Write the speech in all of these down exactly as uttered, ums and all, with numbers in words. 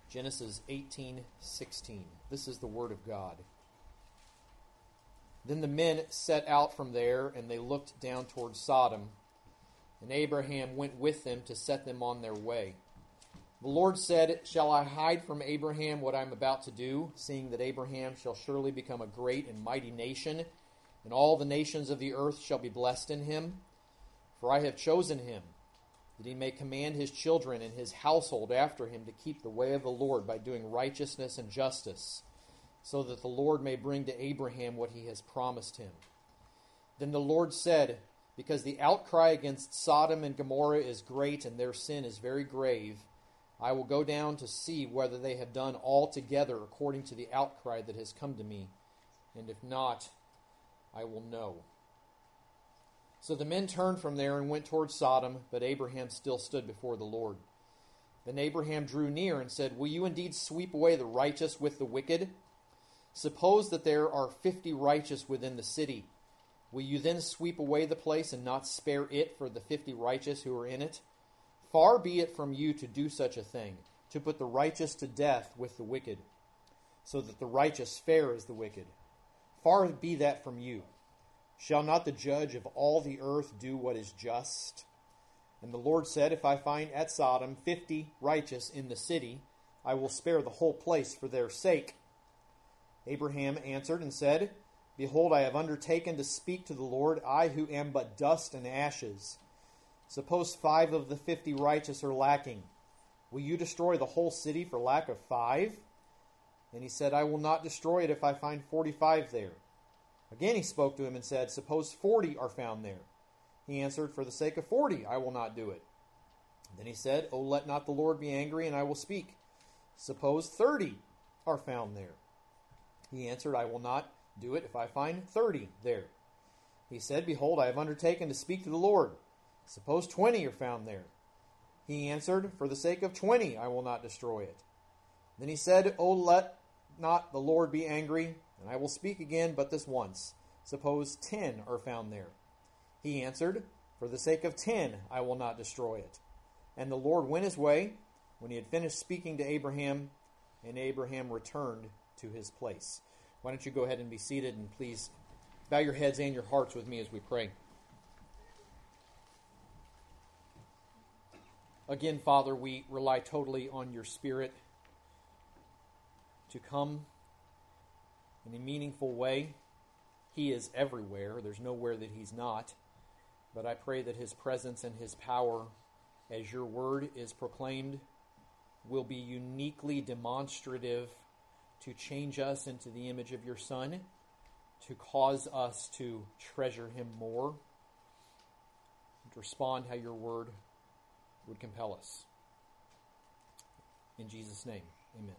Genesis eighteen sixteen. This is the word of God. Then the men set out from there, and they looked down toward Sodom, and Abraham went with them to set them on their way. The Lord said, "Shall I hide from Abraham what I am about to do, seeing that Abraham shall surely become a great and mighty nation, and all the nations of the earth shall be blessed in him? For I have chosen him, that he may command his children and his household after him to keep the way of the Lord by doing righteousness and justice, so that the Lord may bring to Abraham what he has promised him." Then the Lord said, "Because the outcry against Sodom and Gomorrah is great, and their sin is very grave, I will go down to see whether they have done altogether according to the outcry that has come to me, and if not, I will know." So the men turned from there and went toward Sodom, but Abraham still stood before the Lord. Then Abraham drew near and said, "Will you indeed sweep away the righteous with the wicked? Suppose that there are fifty righteous within the city. Will you then sweep away the place and not spare it for the fifty righteous who are in it? Far be it from you to do such a thing, to put the righteous to death with the wicked, so that the righteous fare as the wicked. Far be that from you. Shall not the judge of all the earth do what is just?" And the Lord said, "If I find at Sodom fifty righteous in the city, I will spare the whole place for their sake." Abraham answered and said, "Behold, I have undertaken to speak to the Lord, I who am but dust and ashes. Suppose five of the fifty righteous are lacking. Will you destroy the whole city for lack of five?" And he said, "I will not destroy it if I find forty-five there." Again he spoke to him and said, "Suppose forty are found there." He answered, "For the sake of forty, I will not do it." Then he said, "Oh, let not the Lord be angry, and I will speak. Suppose thirty are found there." He answered, "I will not do it if I find thirty there." He said, "Behold, I have undertaken to speak to the Lord. Suppose twenty are found there." He answered, "For the sake of twenty, I will not destroy it." Then he said, "Oh, let not the Lord be angry, and I will speak again but this once. Suppose ten are found there." He answered, "For the sake of ten, I will not destroy it." And the Lord went his way when he had finished speaking to Abraham, and Abraham returned to his place. Why don't you go ahead and be seated, and please bow your heads and your hearts with me as we pray. Again, Father, we rely totally on your Spirit to come in a meaningful way. He is everywhere. There's nowhere that he's not. But I pray that his presence and his power, as your word is proclaimed, will be uniquely demonstrative to change us into the image of your Son, to cause us to treasure him more, and to respond how your word would compel us. In Jesus' name, amen.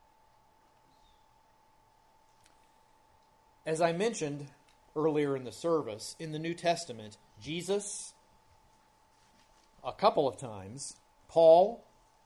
As I mentioned earlier in the service, in the New Testament, Jesus, a couple of times, Paul,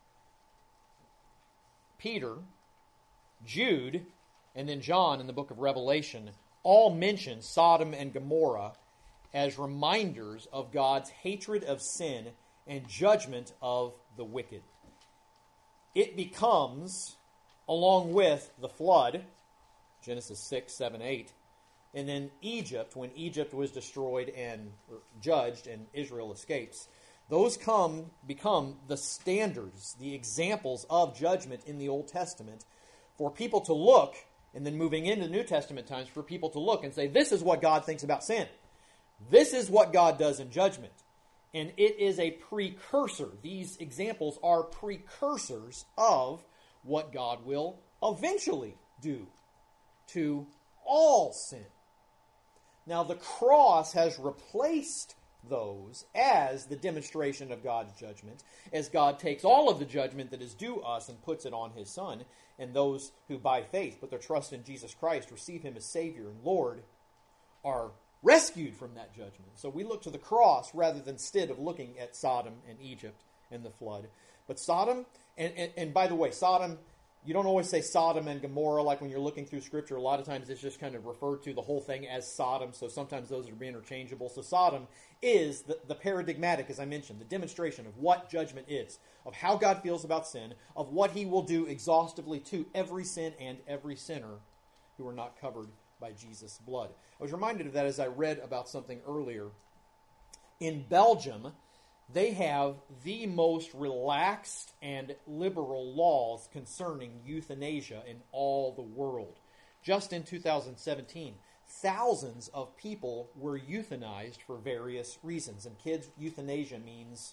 Peter, Jude, and then John in the book of Revelation all mention Sodom and Gomorrah as reminders of God's hatred of sin and judgment of the wicked. It becomes, along with the flood, Genesis six, seven, eight, and then Egypt, when Egypt was destroyed and judged and Israel escapes, those come become the standards, the examples of judgment in the Old Testament for people to look, and then moving into New Testament times, for people to look and say, this is what God thinks about sin. This is what God does in judgment. And it is a precursor. These examples are precursors of what God will eventually do to all sin. Now, the cross has replaced those as the demonstration of God's judgment, as God takes all of the judgment that is due us and puts it on his Son, and those who by faith put their trust in Jesus Christ, receive him as Savior and Lord, are rescued from that judgment. So we look to the cross rather than instead of looking at Sodom and Egypt and the flood. But Sodom, and, and, and by the way, Sodom you don't always say Sodom and Gomorrah like when you're looking through Scripture. A lot of times it's just kind of referred to the whole thing as Sodom, so sometimes those are interchangeable. So Sodom is the, the paradigmatic, as I mentioned, the demonstration of what judgment is, of how God feels about sin, of what he will do exhaustively to every sin and every sinner who are not covered by Jesus' blood. I was reminded of that as I read about something earlier. In Belgium, they have the most relaxed and liberal laws concerning euthanasia in all the world. Just in two thousand seventeen, thousands of people were euthanized for various reasons. And kids, euthanasia means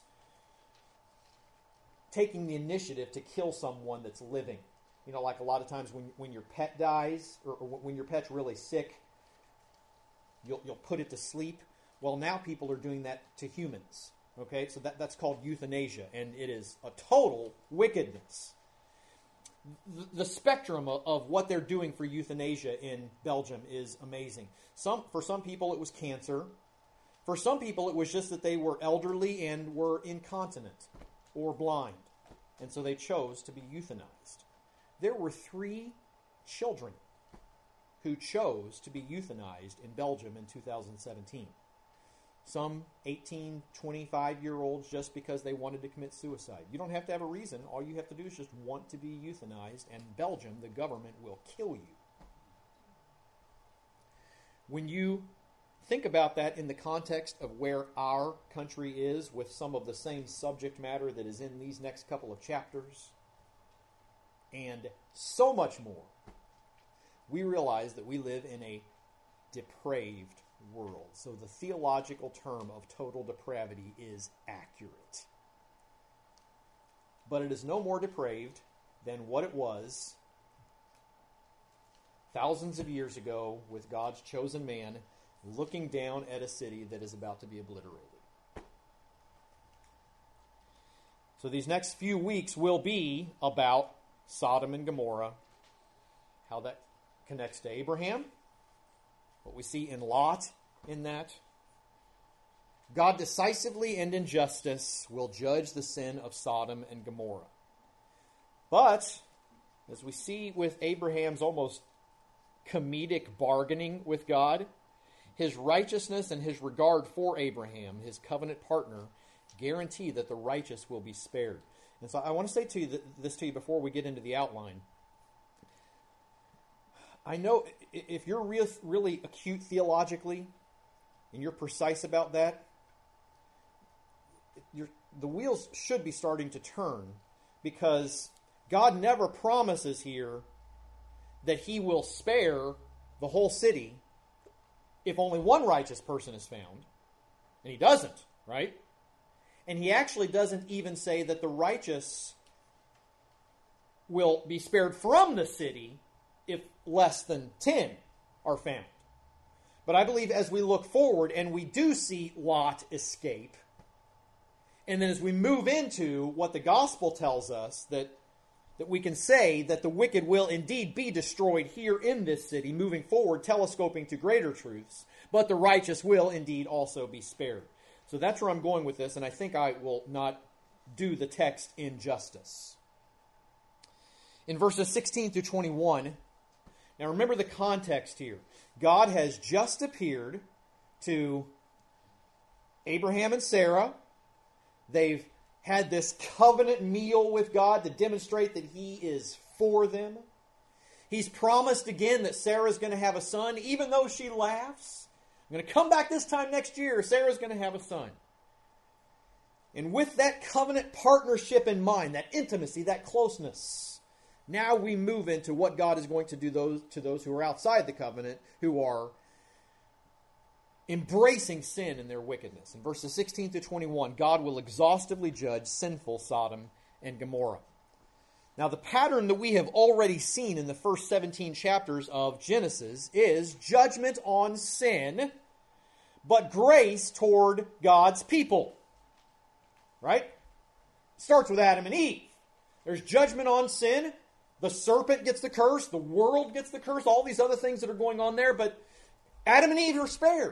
taking the initiative to kill someone that's living. You know, like a lot of times when, when your pet dies, or, or when your pet's really sick, you'll, you'll put it to sleep. Well, now people are doing that to humans. Okay, so that, that's called euthanasia, and it is a total wickedness. The, the spectrum of, of what they're doing for euthanasia in Belgium is amazing. Some, for some people, it was cancer. For some people, it was just that they were elderly and were incontinent or blind, and so they chose to be euthanized. There were three children who chose to be euthanized in Belgium in two thousand seventeen. Some eighteen, twenty-five-year-olds just because they wanted to commit suicide. You don't have to have a reason. All you have to do is just want to be euthanized, and Belgium, the government, will kill you. When you think about that in the context of where our country is with some of the same subject matter that is in these next couple of chapters, and so much more, we realize that we live in a depraved world. So the theological term of total depravity is accurate. But it is no more depraved than what it was thousands of years ago with God's chosen man looking down at a city that is about to be obliterated. So these next few weeks will be about Sodom and Gomorrah, how that connects to Abraham, what we see in Lot in that. God decisively and in justice will judge the sin of Sodom and Gomorrah. But, as we see with Abraham's almost comedic bargaining with God, his righteousness and his regard for Abraham, his covenant partner, guarantee that the righteous will be spared. And so I want to say to you that, this to you before we get into the outline. I know if you're real, really acute theologically and you're precise about that, you're, the wheels should be starting to turn, because God never promises here that he will spare the whole city if only one righteous person is found. And he doesn't, right? And he actually doesn't even say that the righteous will be spared from the city if less than ten are found. But I believe as we look forward and we do see Lot escape, and then as we move into what the gospel tells us, that, that we can say that the wicked will indeed be destroyed here in this city, moving forward, telescoping to greater truths, but the righteous will indeed also be spared. So that's where I'm going with this, and I think I will not do the text injustice. In verses sixteen through twenty-one, now remember the context here. God has just appeared to Abraham and Sarah. They've had this covenant meal with God to demonstrate that he is for them. He's promised again that Sarah's going to have a son, even though she laughs. I'm going to come back this time next year. Sarah's going to have a son. And with that covenant partnership in mind, that intimacy, that closeness, now we move into what God is going to do those, to those who are outside the covenant, who are embracing sin and their wickedness. In verses sixteen to twenty-one, God will exhaustively judge sinful Sodom and Gomorrah. Now, the pattern that we have already seen in the first seventeen chapters of Genesis is judgment on sin, but grace toward God's people. Right? It starts with Adam and Eve. There's judgment on sin. The serpent gets the curse. The world gets the curse. All these other things that are going on there. But Adam and Eve are spared.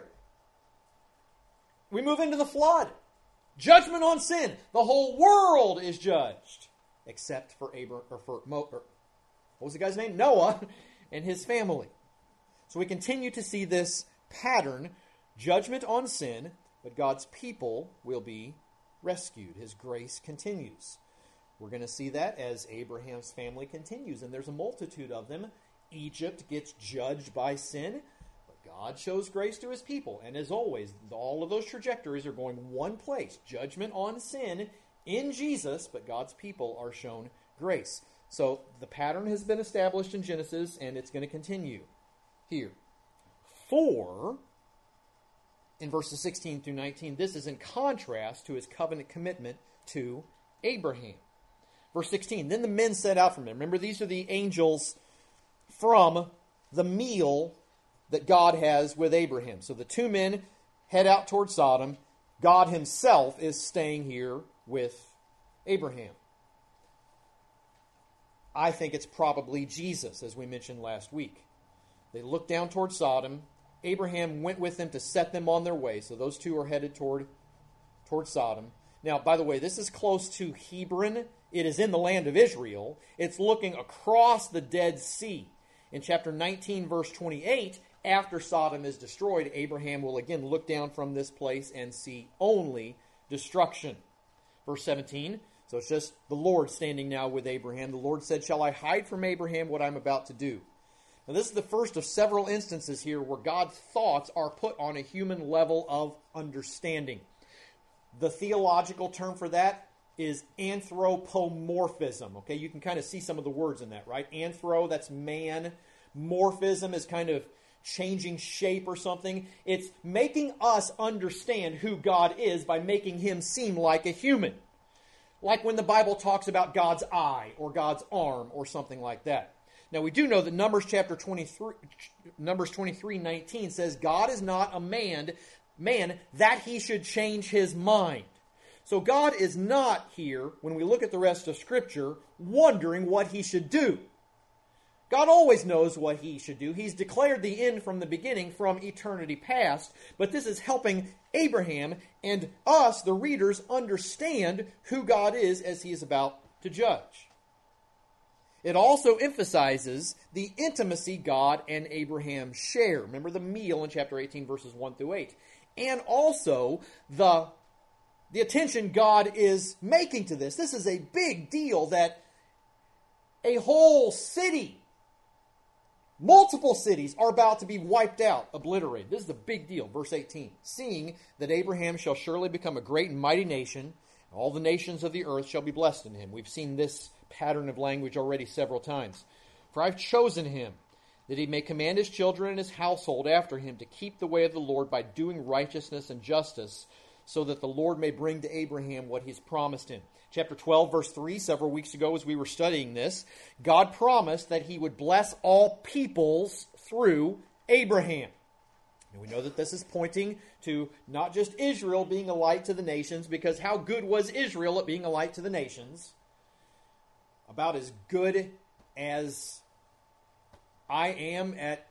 We move into the flood. Judgment on sin. The whole world is judged. Except for Abram, or for Mo, or what was the guy's name? Noah and his family. So we continue to see this pattern, judgment on sin, but God's people will be rescued. His grace continues. We're going to see that as Abraham's family continues, and there's a multitude of them. Egypt gets judged by sin, but God shows grace to his people. And as always, all of those trajectories are going one place, judgment on sin in Jesus, but God's people are shown grace. So the pattern has been established in Genesis, and it's going to continue here. Four, in verses sixteen through nineteen, this is in contrast to his covenant commitment to Abraham. Verse sixteen, then the men set out from him. Remember, these are the angels from the meal that God has with Abraham. So the two men head out toward Sodom. God himself is staying here with Abraham. I think it's probably Jesus, as we mentioned last week. They look down toward Sodom. Abraham went with them to set them on their way. So those two are headed toward, toward Sodom. Now, by the way, this is close to Hebron. It is in the land of Israel. It's looking across the Dead Sea. In chapter nineteen, verse twenty-eight, after Sodom is destroyed, Abraham will again look down from this place and see only destruction. Verse seventeen, so it's just the Lord standing now with Abraham. The Lord said, shall I hide from Abraham what I'm about to do? Now, this is the first of several instances here where God's thoughts are put on a human level of understanding. The theological term for that is anthropomorphism. Okay, you can kind of see some of the words in that, right? Anthro, that's man. Morphism is kind of changing shape or something. It's making us understand who God is by making him seem like a human. Like when the Bible talks about God's eye or God's arm or something like that. Now, we do know that Numbers chapter twenty-three, Numbers twenty-three nineteen says, God is not a man, man that he should change his mind. So God is not here, when we look at the rest of Scripture, wondering what he should do. God always knows what he should do. He's declared the end from the beginning, from eternity past. But this is helping Abraham and us, the readers, understand who God is as he is about to judge. It also emphasizes the intimacy God and Abraham share. Remember the meal in chapter eighteen, verses one through eight. And also the, the attention God is making to this. This is a big deal that a whole city, multiple cities are about to be wiped out, obliterated. This is a big deal. Verse eighteen. Seeing that Abraham shall surely become a great and mighty nation, all the nations of the earth shall be blessed in him. We've seen this pattern of language already several times. For I've chosen him, that he may command his children and his household after him to keep the way of the Lord by doing righteousness and justice, so that the Lord may bring to Abraham what he's promised him. Chapter twelve, verse three, several weeks ago as we were studying this, God promised that he would bless all peoples through Abraham. And we know that this is pointing to not just Israel being a light to the nations, because how good was Israel at being a light to the nations? About as good as I am at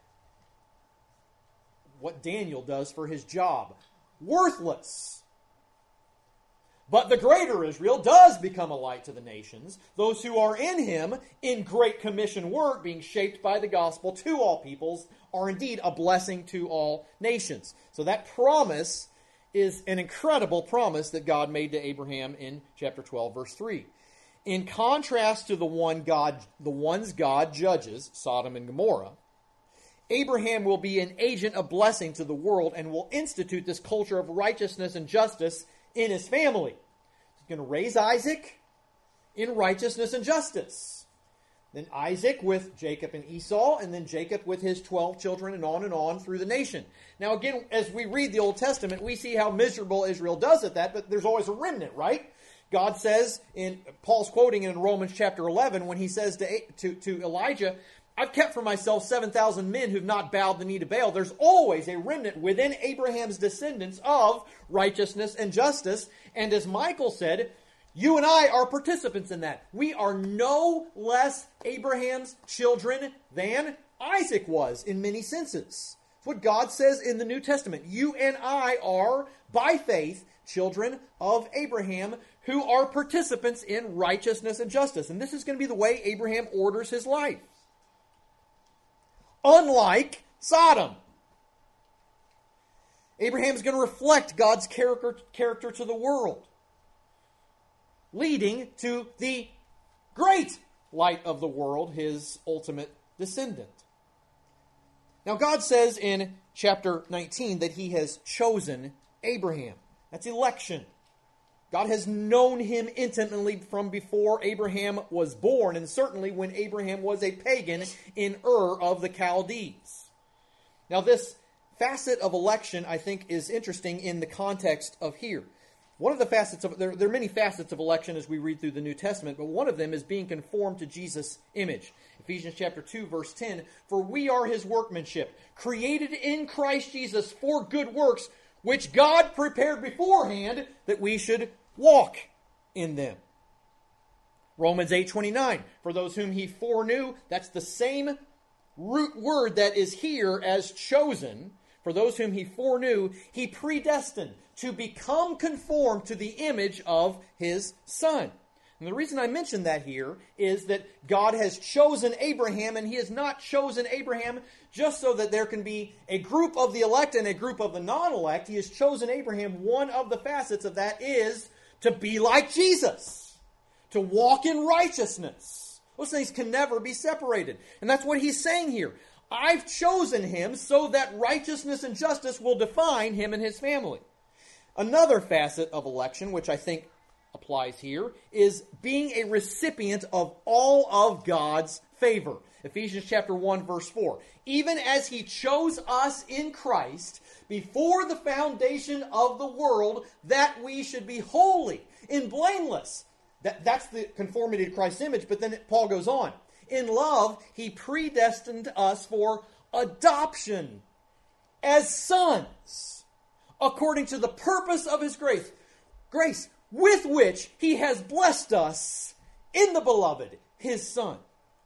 what Daniel does for his job. Worthless. But the greater Israel does become a light to the nations. Those who are in him, in great commission work, being shaped by the gospel to all peoples, are indeed a blessing to all nations. So that promise is an incredible promise that God made to Abraham in chapter twelve, verse three. In contrast to the one God, the ones God judges, Sodom and Gomorrah, Abraham will be an agent of blessing to the world and will institute this culture of righteousness and justice in his family. He's going to raise Isaac in righteousness and justice. Then Isaac with Jacob and Esau, and then Jacob with his twelve children, and on and on through the nation. Now again, as we read the Old Testament, we see how miserable Israel does at that, but there's always a remnant, right? God says, in Paul's quoting in Romans chapter eleven, when he says to, to, to Elijah, I've kept for myself seven thousand men who've not bowed the knee to Baal. There's always a remnant within Abraham's descendants of righteousness and justice. And as Michael said, you and I are participants in that. We are no less Abraham's children than Isaac was in many senses. It's what God says in the New Testament. You and I are, by faith, children of Abraham who are participants in righteousness and justice. And this is going to be the way Abraham orders his life. Unlike Sodom. Abraham is going to reflect God's character, character to the world, leading to the great light of the world, his ultimate descendant. Now, God says in chapter nineteen that he has chosen Abraham. That's election. God has known him intimately from before Abraham was born, and certainly when Abraham was a pagan in Ur of the Chaldees. Now, this facet of election, I think, is interesting in the context of here. One of the facets of, there, there are many facets of election as we read through the New Testament, but one of them is being conformed to Jesus' image. Ephesians chapter two, verse ten, "For we are his workmanship, created in Christ Jesus for good works, which God prepared beforehand that we should walk in them." Romans eight twenty-nine, "For those whom he foreknew," that's the same root word that is here as chosen. "For those whom he foreknew, he predestined to become conformed to the image of his Son." And the reason I mention that here is that God has chosen Abraham, and he has not chosen Abraham just so that there can be a group of the elect and a group of the non-elect. He has chosen Abraham. One of the facets of that is to be like Jesus, to walk in righteousness. Those things can never be separated. And that's what he's saying here. I've chosen him so that righteousness and justice will define him and his family. Another facet of election, which I think applies here, is being a recipient of all of God's favor. Ephesians chapter one, verse four. "Even as he chose us in Christ before the foundation of the world, that we should be holy and blameless." That, that's the conformity to Christ's image, but then Paul goes on. "In love, he predestined us for adoption as sons, according to the purpose of his grace, grace with which he has blessed us in the beloved, his Son."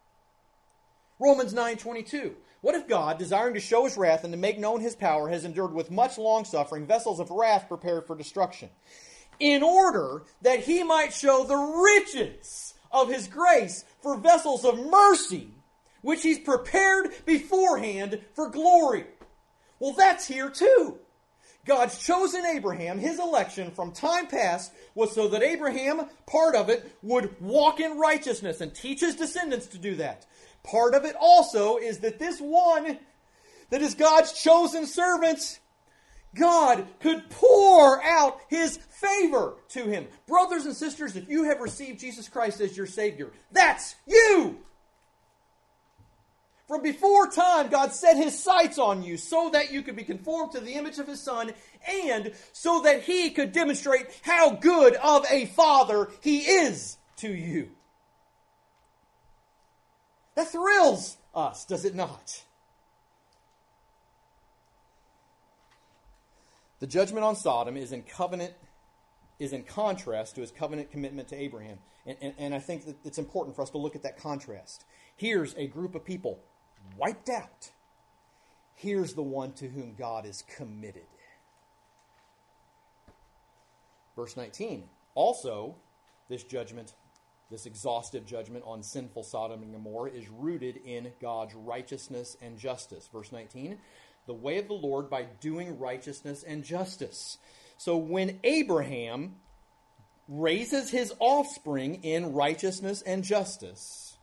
Romans nine twenty-two. "What if God, desiring to show his wrath and to make known his power, has endured with much longsuffering vessels of wrath prepared for destruction, in order that he might show the riches of his grace for vessels of mercy, which he's prepared beforehand for glory." Well, that's here too. God's chosen Abraham, his election from time past, was so that Abraham, part of it, would walk in righteousness and teach his descendants to do that. Part of it also is that this one that is God's chosen servant, God could pour out his favor to him. Brothers and sisters, if you have received Jesus Christ as your Savior, that's you! From before time, God set his sights on you so that you could be conformed to the image of his Son, and so that he could demonstrate how good of a Father he is to you. That thrills us, does it not? The judgment on Sodom is in covenant, is in contrast to his covenant commitment to Abraham. And, and, and I think that it's important for us to look at that contrast. Here's a group of people wiped out. Here's the one to whom God is committed. Verse nineteen. Also, this judgment, this exhaustive judgment on sinful Sodom and Gomorrah is rooted in God's righteousness and justice. Verse nineteen. The way of the Lord by doing righteousness and justice. So when Abraham raises his offspring in righteousness and justice,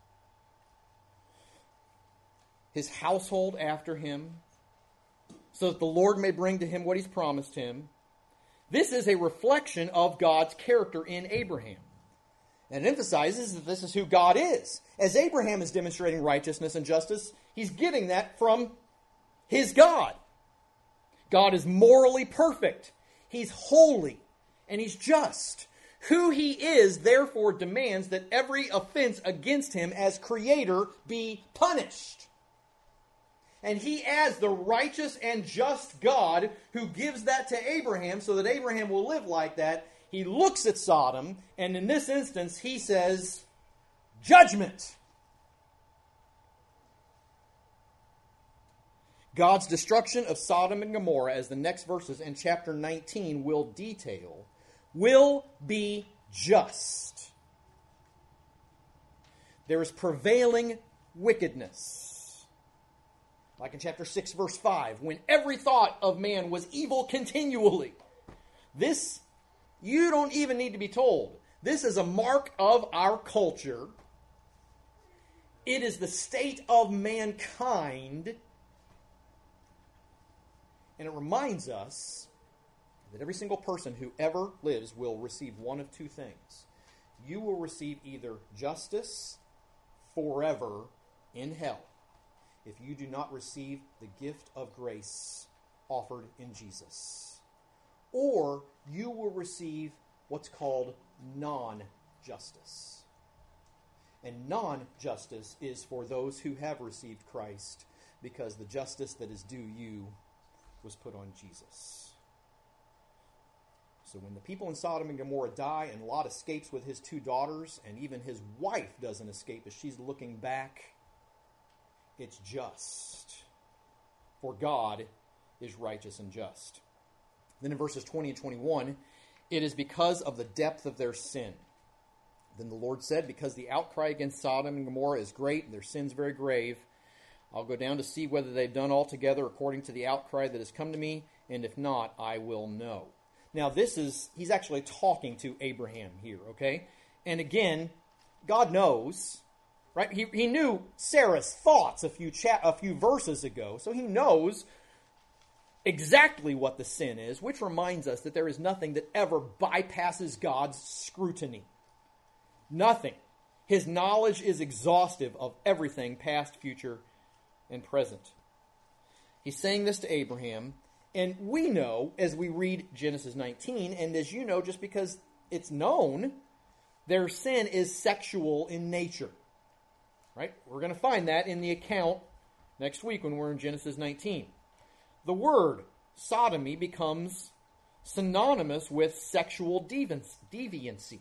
his household after him, so that the Lord may bring to him what he's promised him, this is a reflection of God's character in Abraham. And it emphasizes that this is who God is. As Abraham is demonstrating righteousness and justice, he's getting that from his God. God is morally perfect. He's holy. And he's just. Who he is, therefore, demands that every offense against him as creator be punished. And he, as the righteous and just God who gives that to Abraham so that Abraham will live like that, he looks at Sodom, and in this instance, he says, judgment. God's destruction of Sodom and Gomorrah, as the next verses in chapter nineteen will detail, will be just. There is prevailing wickedness. Like in chapter six, verse five, when every thought of man was evil continually. This, you don't even need to be told. This is a mark of our culture. It is the state of mankind. And it reminds us that every single person who ever lives will receive one of two things. You will receive either justice forever in hell if you do not receive the gift of grace offered in Jesus. Or you will receive what's called non-justice. And non-justice is for those who have received Christ, because the justice that is due you was put on Jesus. So when the people in Sodom and Gomorrah die and Lot escapes with his two daughters, and even his wife doesn't escape as she's looking back, it's just. For God is righteous and just. Then in verses twenty and twenty-one, it is because of the depth of their sin. Then the Lord said, because the outcry against Sodom and Gomorrah is great, and their sins very grave, I'll go down to see whether they've done altogether according to the outcry that has come to me, and if not, I will know. Now this is, he's actually talking to Abraham here, okay? And again, God knows, right? He, he knew Sarah's thoughts a few cha- a few verses ago, so he knows exactly what the sin is, which reminds us that there is nothing that ever bypasses God's scrutiny. Nothing. His knowledge is exhaustive of everything, past, future, and present. He's saying this to Abraham, and we know as we read Genesis nineteen, and as you know, just because it's known, their sin is sexual in nature. Right? We're going to find that in the account next week when we're in Genesis nineteen. The word sodomy becomes synonymous with sexual deviancy.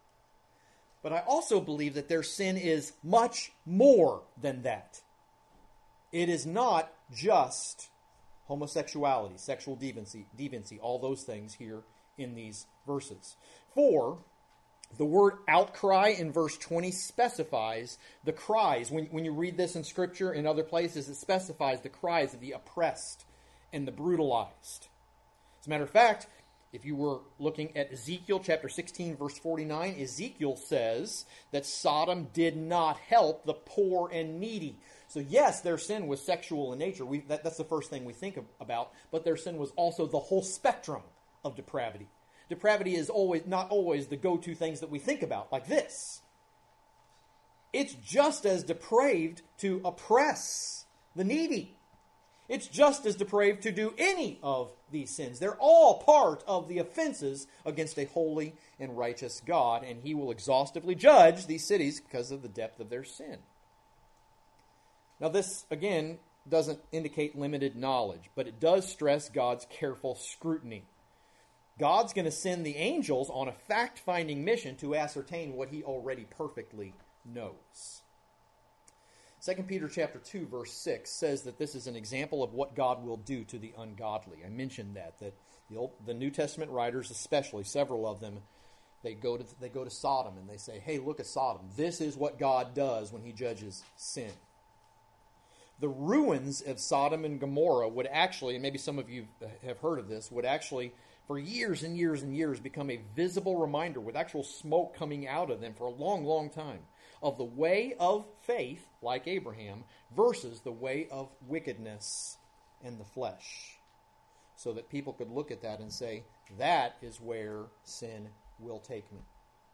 But I also believe that their sin is much more than that. It is not just homosexuality, sexual deviancy, deviancy, all those things here in these verses. For the word outcry in verse twenty specifies the cries. When, when you read this in Scripture in other places, it specifies the cries of the oppressed and the brutalized. As a matter of fact, if you were looking at Ezekiel chapter sixteen, verse forty-nine, Ezekiel says that Sodom did not help the poor and needy. So yes, their sin was sexual in nature. We, that, that's the first thing we think of, about. But their sin was also the whole spectrum of depravity. Depravity is always not always the go-to things that we think about, like this. It's just as depraved to oppress the needy. It's just as depraved to do any of these sins. They're all part of the offenses against a holy and righteous God, and he will exhaustively judge these cities because of the depth of their sin. Now this, again, doesn't indicate limited knowledge, but it does stress God's careful scrutiny. God's going to send the angels on a fact-finding mission to ascertain what he already perfectly knows. Second Peter chapter two, verse six says that this is an example of what God will do to the ungodly. I mentioned that, that the, Old, the New Testament writers especially, several of them, they go to they go to Sodom and they say, hey, look at Sodom. This is what God does when he judges sin. The ruins of Sodom and Gomorrah would actually, and maybe some of you have heard of this, would actually, for years and years and years, become a visible reminder with actual smoke coming out of them for a long, long time of the way of faith, like Abraham, versus the way of wickedness and the flesh. So that people could look at that and say, that is where sin will take me.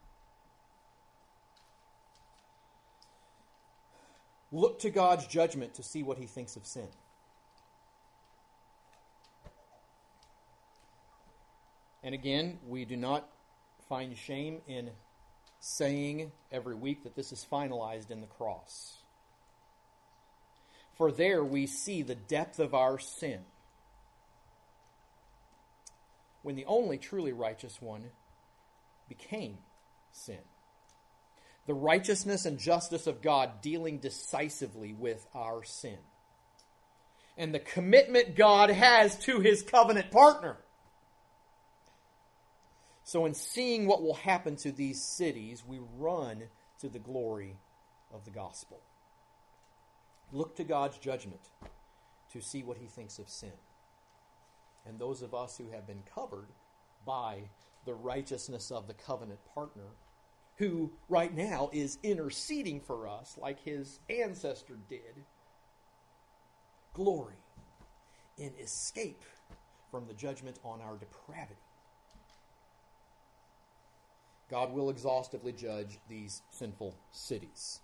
Look to God's judgment to see what he thinks of sin. And again, we do not find shame in saying every week that this is finalized in the cross. For there we see the depth of our sin, when the only truly righteous one became sin. The righteousness and justice of God dealing decisively with our sin. And the commitment God has to his covenant partner. So in seeing what will happen to these cities, we run to the glory of the gospel. Look to God's judgment to see what he thinks of sin. And those of us who have been covered by the righteousness of the covenant partner, who right now is interceding for us like his ancestor did, glory in escape from the judgment on our depravity. God will exhaustively judge these sinful cities.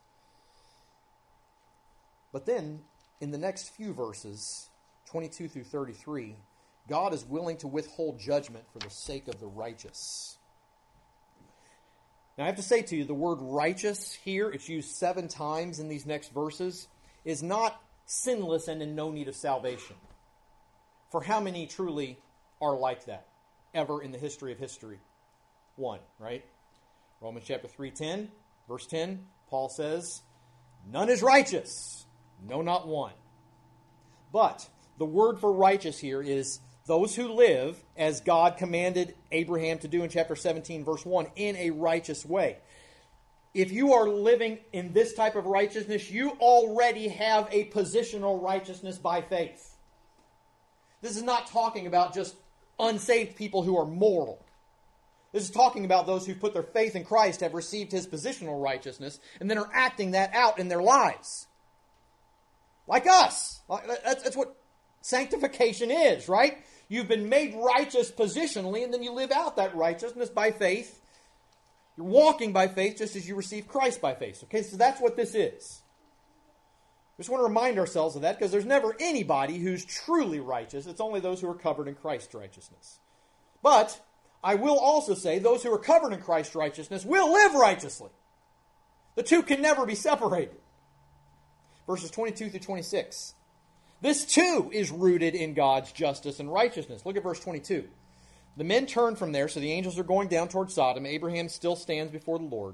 But then, in the next few verses, twenty-two through thirty-three, God is willing to withhold judgment for the sake of the righteous. Now, I have to say to you, the word righteous here, it's used seven times in these next verses, is not sinless and in no need of salvation. For how many truly are like that ever in the history of history? One, right? Romans chapter three ten, verse ten, Paul says, "None is righteous, no, not one." But the word for righteous here is those who live as God commanded Abraham to do in chapter seventeen, verse one, in a righteous way. If you are living in this type of righteousness, you already have a positional righteousness by faith. This is not talking about just unsaved people who are moral. This is talking about those who put their faith in Christ, have received his positional righteousness, and then are acting that out in their lives. Like us. That's, that's what sanctification is, right? You've been made righteous positionally, and then you live out that righteousness by faith. You're walking by faith just as you receive Christ by faith. Okay, so that's what this is. We just want to remind ourselves of that, because there's never anybody who's truly righteous. It's only those who are covered in Christ's righteousness. But I will also say those who are covered in Christ's righteousness will live righteously. The two can never be separated. Verses twenty-two through twenty-six. This too is rooted in God's justice and righteousness. Look at verse twenty-two. The men turn from there, so the angels are going down toward Sodom. Abraham still stands before the Lord.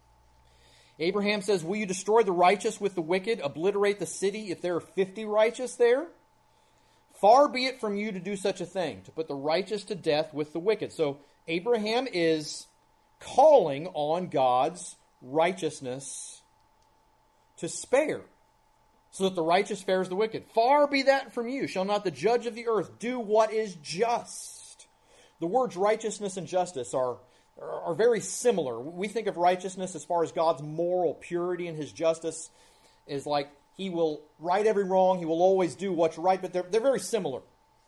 Abraham says, "Will you destroy the righteous with the wicked, obliterate the city if there are fifty righteous there? Far be it from you to do such a thing, to put the righteous to death with the wicked." So Abraham is calling on God's righteousness to spare, so that the righteous spares the wicked. "Far be that from you. Shall not the judge of the earth do what is just?" The words righteousness and justice are, are, are very similar. We think of righteousness as far as God's moral purity, and his justice is like he will right every wrong. He will always do what's right, but they're, they're very similar.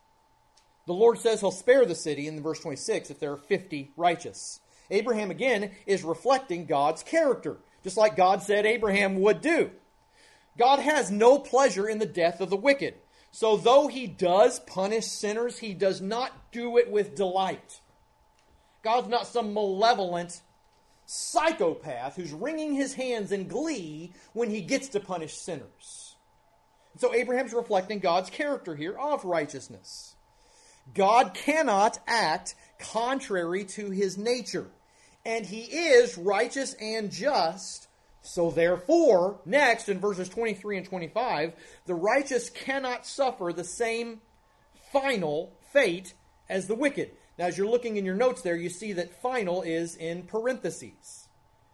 The Lord says he'll spare the city in verse twenty-six if there are fifty righteous. Abraham, again, is reflecting God's character, just like God said Abraham would do. God has no pleasure in the death of the wicked. So though he does punish sinners, he does not do it with delight. God's not some malevolent psychopath who's wringing his hands in glee when he gets to punish sinners. So Abraham's reflecting God's character here of righteousness. God cannot act contrary to his nature, and he is righteous and just. So therefore, next in verses twenty-three and twenty-five, the righteous cannot suffer the same final fate as the wicked. Now, as you're looking in your notes there, you see that final is in parentheses.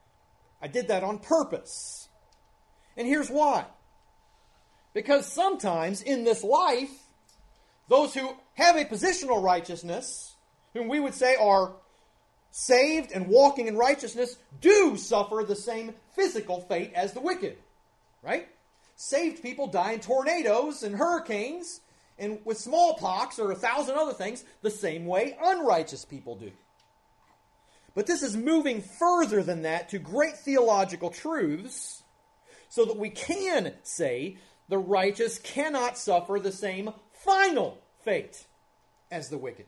I did that on purpose. And here's why. Because sometimes in this life, those who have a positional righteousness, whom we would say are saved and walking in righteousness, do suffer the same physical fate as the wicked. Right? Saved people die in tornadoes and hurricanes and with smallpox or a thousand other things the same way unrighteous people do. But this is moving further than that to great theological truths so that we can say the righteous cannot suffer the same final fate as the wicked.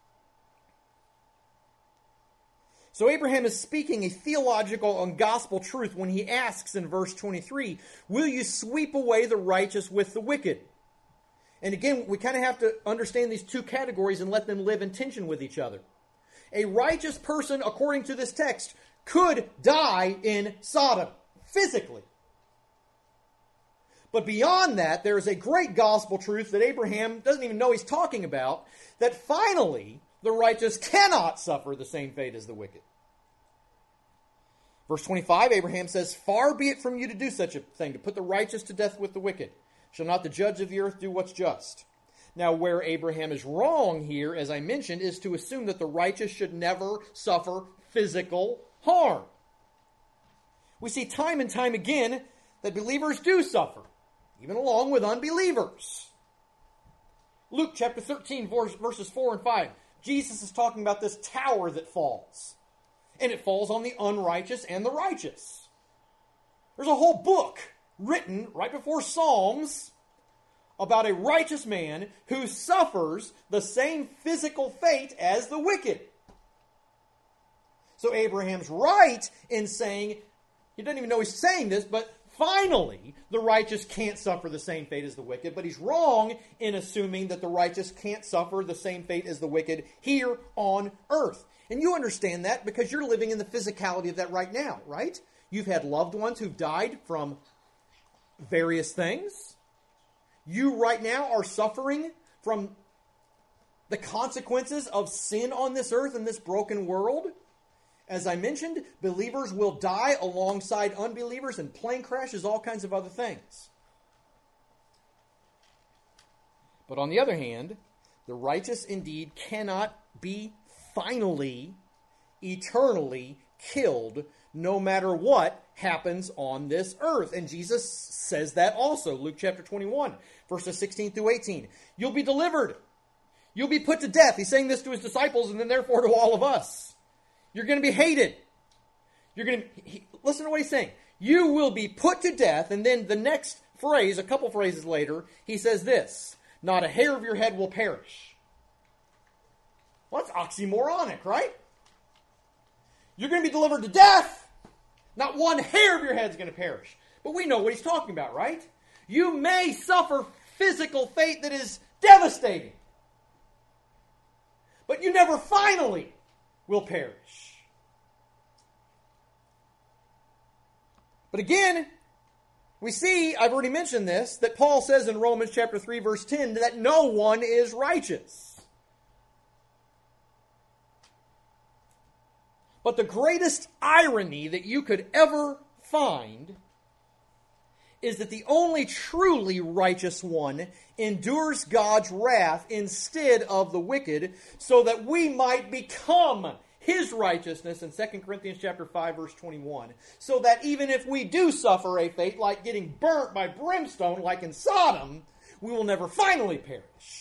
So Abraham is speaking a theological and gospel truth when he asks in verse twenty-three, "Will you sweep away the righteous with the wicked?" And again, we kind of have to understand these two categories and let them live in tension with each other. A righteous person, according to this text, could die in Sodom, physically. But beyond that, there is a great gospel truth that Abraham doesn't even know he's talking about, that finally, the righteous cannot suffer the same fate as the wicked. Verse twenty-five, Abraham says, "Far be it from you to do such a thing, to put the righteous to death with the wicked. Shall not the judge of the earth do what's just?" Now, where Abraham is wrong here, as I mentioned, is to assume that the righteous should never suffer physical harm. We see time and time again that believers do suffer, even along with unbelievers. Luke chapter thirteen, verses four and five. Jesus is talking about this tower that falls. And it falls on the unrighteous and the righteous. There's a whole book written right before Psalms about a righteous man who suffers the same physical fate as the wicked. So Abraham's right in saying, he doesn't even know he's saying this, but finally the righteous can't suffer the same fate as the wicked. But he's wrong in assuming that the righteous can't suffer the same fate as the wicked here on earth. And you understand that because you're living in the physicality of that right now, right? You've had loved ones who've died from various things. You right now are suffering from the consequences of sin on this earth and this broken world. As I mentioned, believers will die alongside unbelievers in plane crashes, all kinds of other things. But on the other hand, the righteous indeed cannot be finally, eternally killed, no matter what happens on this earth. And Jesus says that also. Luke chapter twenty-one, verses sixteen through eighteen. You'll be delivered. You'll be put to death. He's saying this to his disciples and then therefore to all of us. You're going to be hated. You're going to he, listen to what he's saying. You will be put to death. And then the next phrase, a couple phrases later, he says this: not a hair of your head will perish. Well, that's oxymoronic, right? You're going to be delivered to death. Not one hair of your head is going to perish. But we know what he's talking about, right? You may suffer physical fate that is devastating. But you never finally will perish. But again, we see, I've already mentioned this, that Paul says in Romans chapter three, verse ten, that no one is righteous. But the greatest irony that you could ever find is that the only truly righteous one endures God's wrath instead of the wicked, so that we might become his righteousness in Second Corinthians chapter five, verse twenty-one. So that even if we do suffer a fate like getting burnt by brimstone, like in Sodom, we will never finally perish.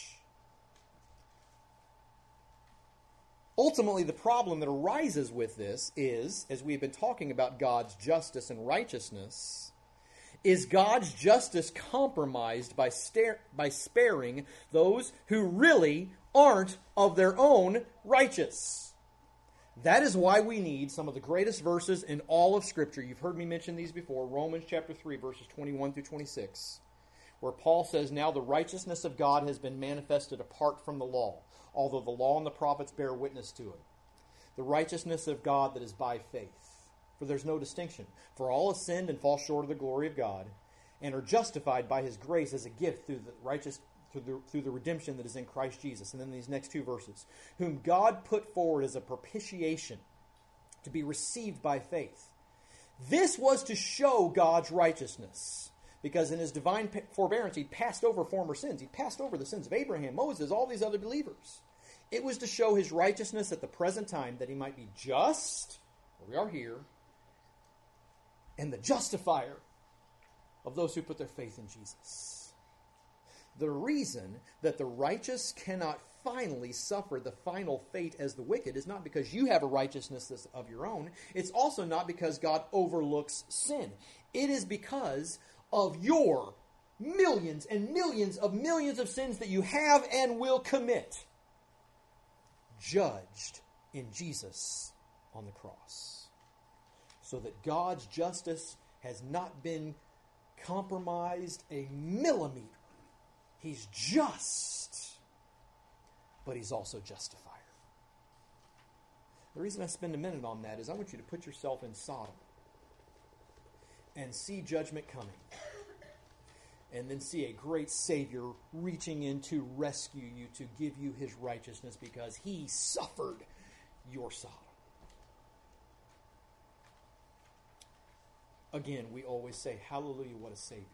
Ultimately, the problem that arises with this is, as we've been talking about God's justice and righteousness, is God's justice compromised by, stare, by sparing those who really aren't of their own righteous? That is why we need some of the greatest verses in all of Scripture. You've heard me mention these before. Romans chapter three, verses twenty-one through twenty-six, where Paul says, now the righteousness of God has been manifested apart from the law, although the law and the prophets bear witness to it. The righteousness of God that is by faith. For there's no distinction. For all have sinned and fall short of the glory of God, and are justified by his grace as a gift through the righteous through the, through the redemption that is in Christ Jesus. And then these next two verses. Whom God put forward as a propitiation to be received by faith. This was to show God's righteousness. Because in his divine forbearance, he passed over former sins. He passed over the sins of Abraham, Moses, all these other believers. It was to show his righteousness at the present time, that he might be just, where we are here, and the justifier of those who put their faith in Jesus. The reason that the righteous cannot finally suffer the final fate as the wicked is not because you have a righteousness that's of your own. It's also not because God overlooks sin. It is because of your millions and millions of millions of sins that you have and will commit, judged in Jesus on the cross. So that God's justice has not been compromised a millimeter. He's just, but he's also justifier. The reason I spend a minute on that is I want you to put yourself in Sodom and see judgment coming. and then see a great Savior reaching in to rescue you, to give you his righteousness because he suffered your Sodom. Again, we always say, hallelujah, what a Savior.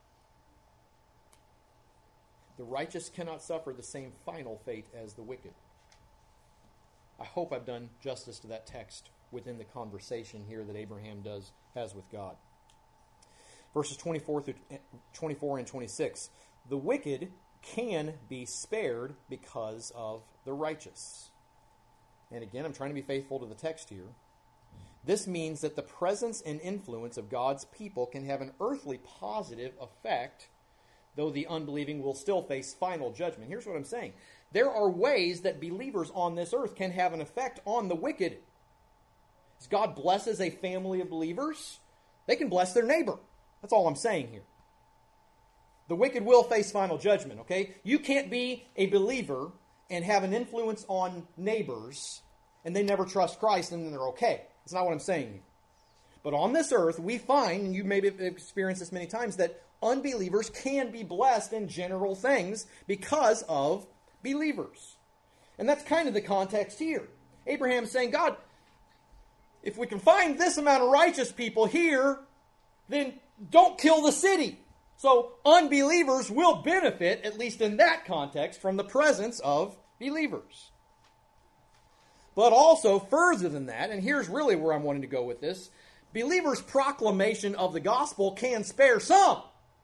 The righteous cannot suffer the same final fate as the wicked. I hope I've done justice to that text within the conversation here that Abraham does has with God. Verses twenty-four through twenty-four and twenty-six. The wicked can be spared because of the righteous. And again, I'm trying to be faithful to the text here. This means that the presence and influence of God's people can have an earthly positive effect, though the unbelieving will still face final judgment. Here's what I'm saying. There are ways that believers on this earth can have an effect on the wicked. As God blesses a family of believers, they can bless their neighbor. That's all I'm saying here. The wicked will face final judgment, okay? You can't be a believer and have an influence on neighbors and they never trust Christ and then they're okay. That's not what I'm saying here. But on this earth, we find, and you may have experienced this many times, that unbelievers can be blessed in general things because of believers. And that's kind of the context here. Abraham's saying, God, if we can find this amount of righteous people here, then don't kill the city. So unbelievers will benefit, at least in that context, from the presence of believers. But also, further than that, and here's really where I'm wanting to go with this, believers' proclamation of the gospel can spare some.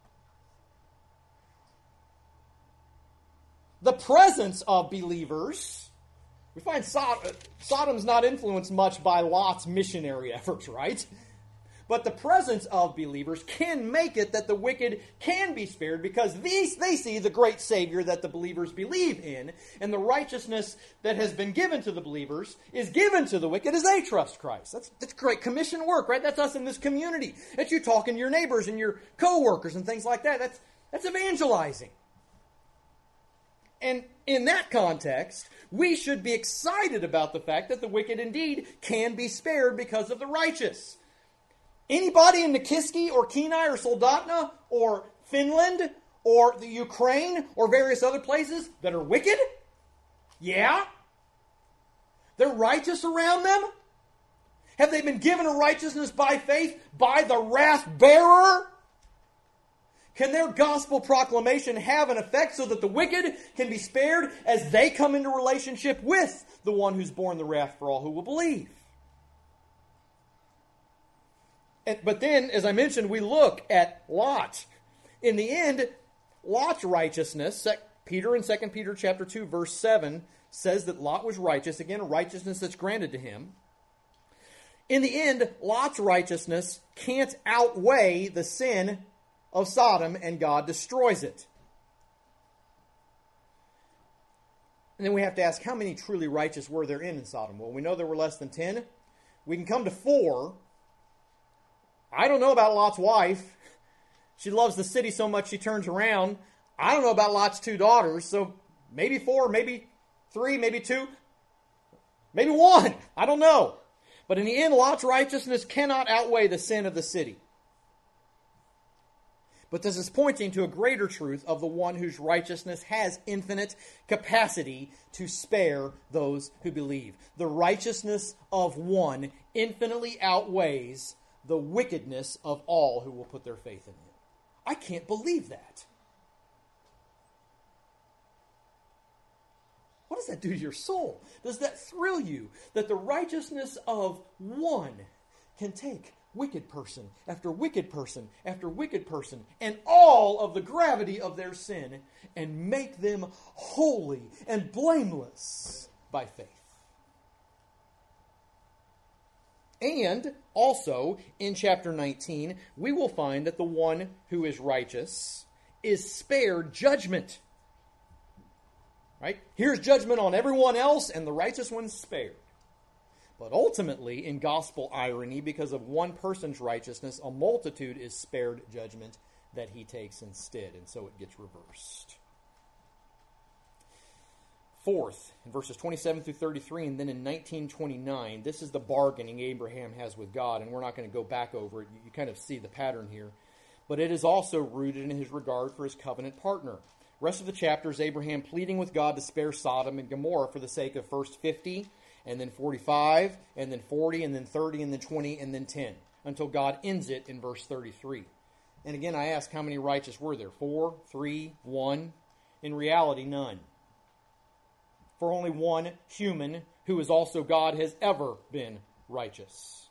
The presence of believers, we find Sod- Sodom's not influenced much by Lot's missionary efforts, right? But the presence of believers can make it that the wicked can be spared because these, they see the great Savior that the believers believe in, and the righteousness that has been given to the believers is given to the wicked as they trust Christ. That's, that's great commission work, right? That's us in this community. That's you talking to your neighbors and your co-workers and things like that. That's, that's evangelizing. And in that context, we should be excited about the fact that the wicked indeed can be spared because of the righteous. Anybody in Nikiski or Kenai or Soldotna or Finland or the Ukraine or various other places that are wicked? Yeah? They're righteous around them? Have they been given a righteousness by faith by the wrath bearer? Can their gospel proclamation have an effect so that the wicked can be spared as they come into relationship with the one who's borne the wrath for all who will believe? But then, as I mentioned, we look at Lot. In the end, Lot's righteousness, Peter in Second Peter chapter two, verse seven, says that Lot was righteous. Again, a righteousness that's granted to him. In the end, Lot's righteousness can't outweigh the sin of Sodom, and God destroys it. And then we have to ask, how many truly righteous were there in, in Sodom? Well, we know there were less than ten. We can come to four. I don't know about Lot's wife. She loves the city so much she turns around. I don't know about Lot's two daughters, so maybe four, maybe three, maybe two, maybe one. I don't know. But in the end, Lot's righteousness cannot outweigh the sin of the city. But this is pointing to a greater truth of the one whose righteousness has infinite capacity to spare those who believe. The righteousness of one infinitely outweighs the wickedness of all who will put their faith in him. I can't believe that. What does that do to your soul? Does that thrill you that the righteousness of one can take wicked person after wicked person after wicked person and all of the gravity of their sin and make them holy and blameless by faith? And also, in chapter nineteen, we will find that the one who is righteous is spared judgment. Right? Here's judgment on everyone else, and the righteous one's spared. But ultimately, in gospel irony, because of one person's righteousness, a multitude is spared judgment that he takes instead, and so it gets reversed. Fourth, in verses twenty-seven through thirty-three, and then in nineteen twenty-nine, this is the bargaining Abraham has with God, and we're not going to go back over it. You kind of see the pattern here. but it is also rooted in his regard for his covenant partner. Rest of the chapter is Abraham pleading with God to spare Sodom and Gomorrah for the sake of first fifty, and then forty-five, and then forty, and then thirty, and then twenty, and then ten, until God ends it in verse thirty-three. And again, I ask, how many righteous were there? Four, three, one? In reality, none. For only one human, who is also God, has ever been righteous.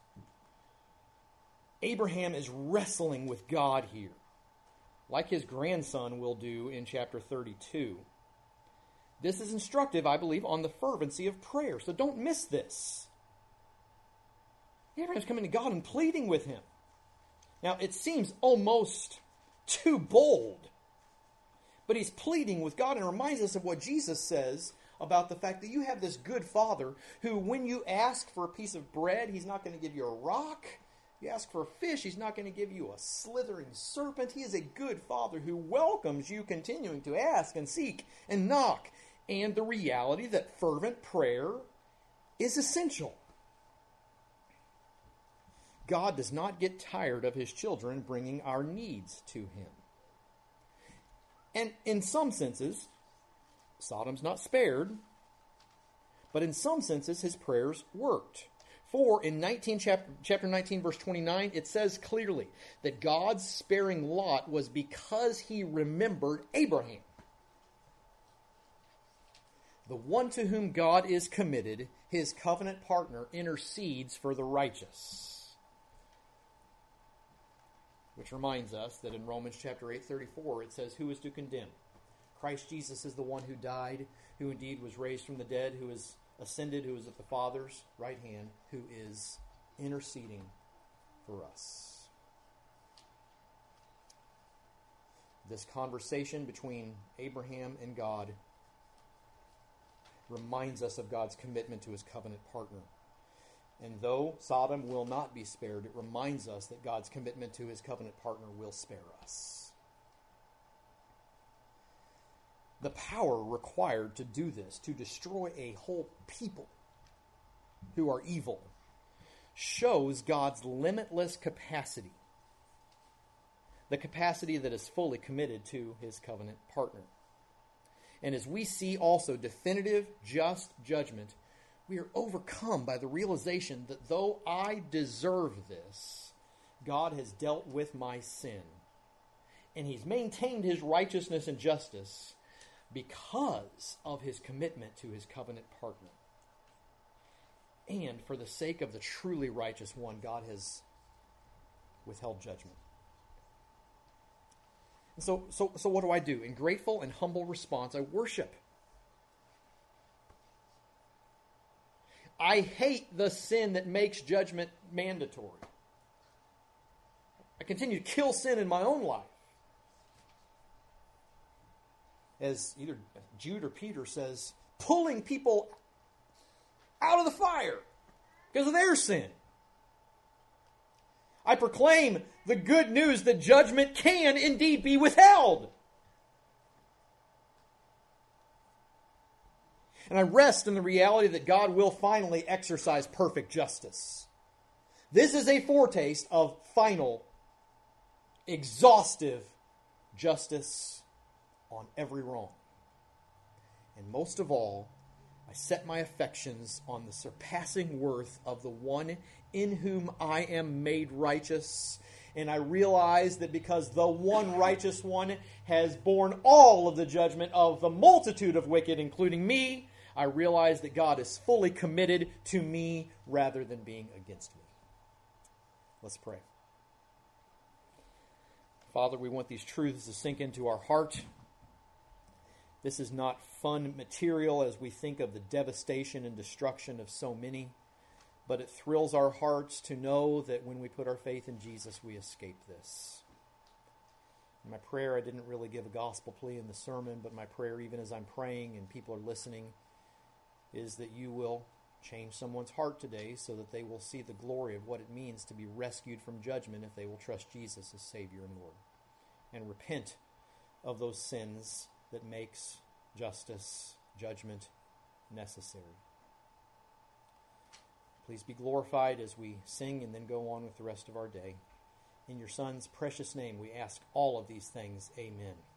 Abraham is wrestling with God here, like his grandson will do in chapter thirty-two. This is instructive, I believe, on the fervency of prayer. So don't miss this. Abraham's coming to God and pleading with him. Now, it seems almost too bold, but he's pleading with God, and it reminds us of what Jesus says about the fact that you have this good Father who, when you ask for a piece of bread, he's not going to give you a rock. You ask for a fish, he's not going to give you a slithering serpent. He is a good Father who welcomes you continuing to ask and seek and knock. And the reality that fervent prayer is essential. God does not get tired of his children bringing our needs to him. And in some senses, Sodom's not spared, but in some senses his prayers worked. For in nineteen, chapter, chapter nineteen, verse twenty-nine, it says clearly that God's sparing Lot was because he remembered Abraham. The one to whom God is committed, his covenant partner, intercedes for the righteous. Which reminds us that in Romans chapter eight thirty-four, it says, who is to condemn? Christ Jesus is the one who died, who indeed was raised from the dead, who is ascended, who is at the Father's right hand, who is interceding for us. This conversation between Abraham and God reminds us of God's commitment to his covenant partner. And though Sodom will not be spared, it reminds us that God's commitment to his covenant partner will spare us. The power required to do this, to destroy a whole people who are evil, shows God's limitless capacity. The capacity that is fully committed to his covenant partner. And as we see also definitive, just judgment, we are overcome by the realization that though I deserve this, God has dealt with my sin. And he's maintained his righteousness and justice because of his commitment to his covenant partner. And for the sake of the truly righteous one, God has withheld judgment. And so, so, so what do I do? In grateful and humble response, I worship. I hate the sin that makes judgment mandatory. I continue to kill sin in my own life. As either Jude or Peter says, pulling people out of the fire because of their sin. I proclaim the good news that judgment can indeed be withheld. And I rest in the reality that God will finally exercise perfect justice. This is a foretaste of final, exhaustive justice on every wrong. And most of all, I set my affections on the surpassing worth of the one in whom I am made righteous. And I realize that because the one righteous one has borne all of the judgment of the multitude of wicked, including me, I realize that God is fully committed to me rather than being against me. Let's pray. Father, we want these truths to sink into our heart. This is not fun material as we think of the devastation and destruction of so many, but it thrills our hearts to know that when we put our faith in Jesus, we escape this. In my prayer, I didn't really give a gospel plea in the sermon, but my prayer, even as I'm praying and people are listening, is that you will change someone's heart today so that they will see the glory of what it means to be rescued from judgment if they will trust Jesus as Savior and Lord and repent of those sins that makes justice, judgment necessary. Please be glorified as we sing and then go on with the rest of our day. In your Son's precious name we ask all of these things. Amen.